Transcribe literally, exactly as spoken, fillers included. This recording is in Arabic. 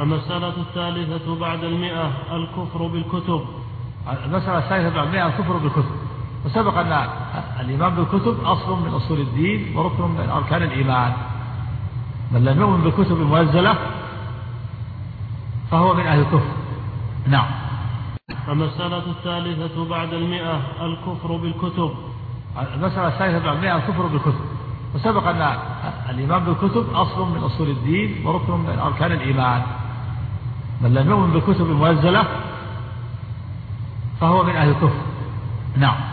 المسألة الثالثة بعد المئة الكفر بالكتب. المسألة الثالثة بعد المئة الكفر بالكتب. وسبق أن الإيمان بالكتب أصل من أصول الدين وركن من أركان الإيمان. من لم يؤمن بالكتب المنزلة فهو من أهل الكفر. نعم. المسألة الثالثة بعد المئة الكفر بالكتب. المسألة الثالثة بعد المئة الكفر بالكتب. وسبق أن الإيمان بالكتب أصل من أصول الدين وركن من أركان الإيمان. من لم يؤمن بالكتب المنزلة فهو من أهل الكفر. نعم.